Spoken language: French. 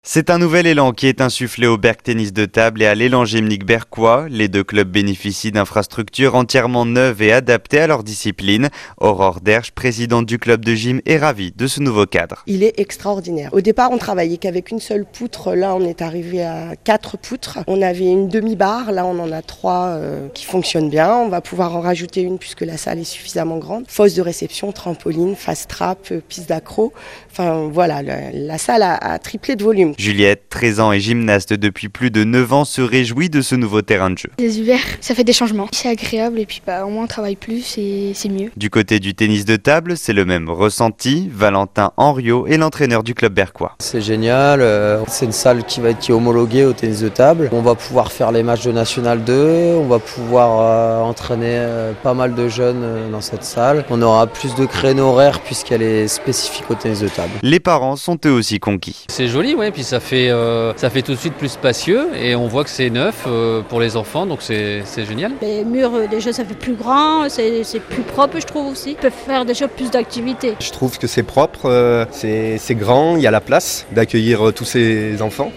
C'est un nouvel élan qui est insufflé au Berck Tennis de Table et à l'élan gymnique berquois. Les deux clubs bénéficient d'infrastructures entièrement neuves et adaptées à leur discipline. Aurore Dersch, présidente du club de gym, est ravie de ce nouveau cadre. Il est extraordinaire. Au départ, on travaillait qu'avec une seule poutre. Là, on est arrivé à 4 poutres. On avait une demi-barre. Là, on en a 3 qui fonctionnent bien. On va pouvoir en rajouter une puisque la salle est suffisamment grande. Fosse de réception, trampoline, fast trap, piste d'accro. Enfin, voilà, la salle a triplé de volume. Juliette, 13 ans et gymnaste depuis plus de 9 ans, se réjouit de ce nouveau terrain de jeu. Les hivers, ça fait des changements. C'est agréable et puis au moins on travaille plus et c'est mieux. Du côté du tennis de table, c'est le même ressenti. Valentin Henriot est l'entraîneur du club berquois. C'est génial, c'est une salle qui est homologuée au tennis de table. On va pouvoir faire les matchs de National 2, on va pouvoir entraîner pas mal de jeunes dans cette salle. On aura plus de créneaux horaires puisqu'elle est spécifique au tennis de table. Les parents sont eux aussi conquis. C'est joli, ouais, puis ça fait tout de suite plus spacieux et on voit que c'est neuf pour les enfants, donc c'est génial. Les murs, déjà, ça fait plus grand, c'est plus propre, je trouve aussi. Ils peuvent faire déjà plus d'activités. Je trouve que c'est propre, c'est grand, il y a la place d'accueillir tous ces enfants.